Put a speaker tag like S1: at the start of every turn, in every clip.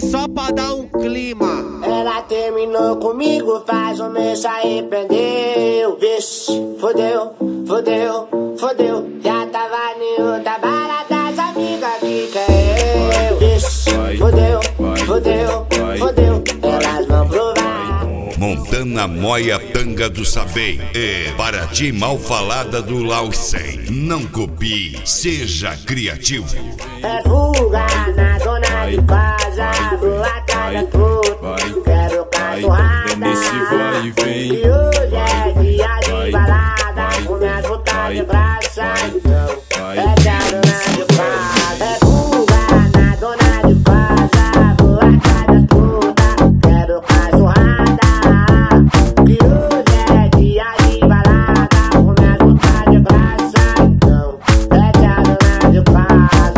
S1: só pra dar um clima.
S2: Ela terminou comigo, faz um mês, se arrependeu. Vixe, fodeu, fodeu, fodeu. Já tava em outra balada, as amigas que quer eu. Vixe, fodeu, fodeu, fodeu. Elas vão provar.
S3: Montana Moia Tanga do Sabem e Paraty Mal Falada do Lausen. Não copie, seja criativo.
S2: É fuga na dona de casa, vou atrás da puta, quero cachorrada.
S4: nesse vai e vem.
S2: E hoje é dia de balada, com minhas vontades de graça. Então, é que a dona de casa. É fuga na dona de casa, vou atrás da puta, quero cachorrada. E hoje é dia de balada, com minhas vontades de graça. Então, é que a dona de casa.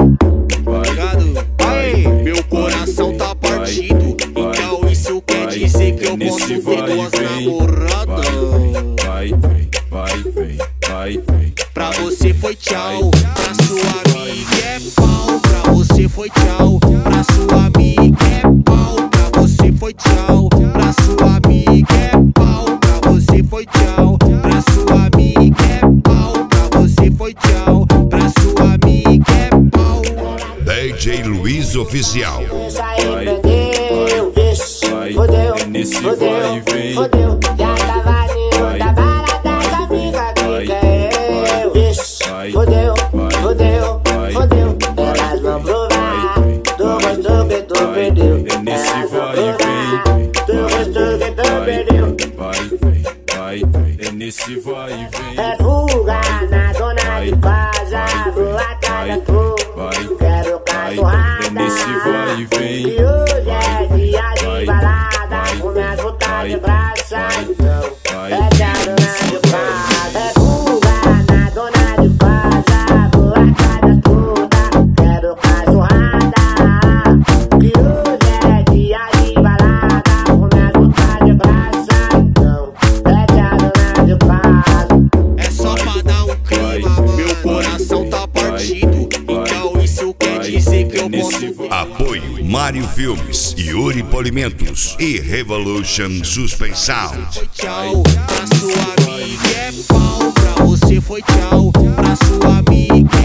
S1: Meu coração tá partido, então isso quer dizer que eu posso ter duas namoradas.
S4: Vai, vem, vai, vem, vai, vem.
S1: Pra você foi tchau, pra sua amiga é pau. Pra você foi tchau, pra sua amiga é pau. Pra você foi tchau, pra sua amiga é pau. Pra você foi tchau, pra sua amiga é pau. Pra você foi tchau, pra sua amiga é pau.
S3: DJ Luiz Oficial.
S2: Se arrependeu, vixe, fodeu,
S4: nesse
S2: fodeu,
S4: vai e vem.
S2: fodeu. Já tava em outra balada, as amigas que quer eu. Vixe, fodeu, fodeu, fodeu. Elas vão provar do gosto que tu perdeu.
S4: nesse
S2: Elas vão
S4: vai e vem.
S2: provar do gosto que tu perdeu.
S4: Vai, vem, vai, vem. Nesse vai e vem.
S2: É fuga na dona de casa, vou atrás da puta, quero cachorrada.
S4: nesse vai e vem.
S2: E hoje é dia de balada, com minhas vontades de graça. Então, é que a dona de casa. É fuga na dona de casa, vou atrás da puta, quero cachorrada. E hoje é dia de balada, com minhas vontades de graça. Então, é que a dona de casa.
S1: É só pra dar um clima, meu coração tá partido, então isso quer dizer que eu posso ter.
S3: Apoio Mário Filmes, Yuri Polimentos e Revolution Suspensão.
S1: Foi tchau, pra sua amiga é pau. Pra você foi tchau, pra sua amiga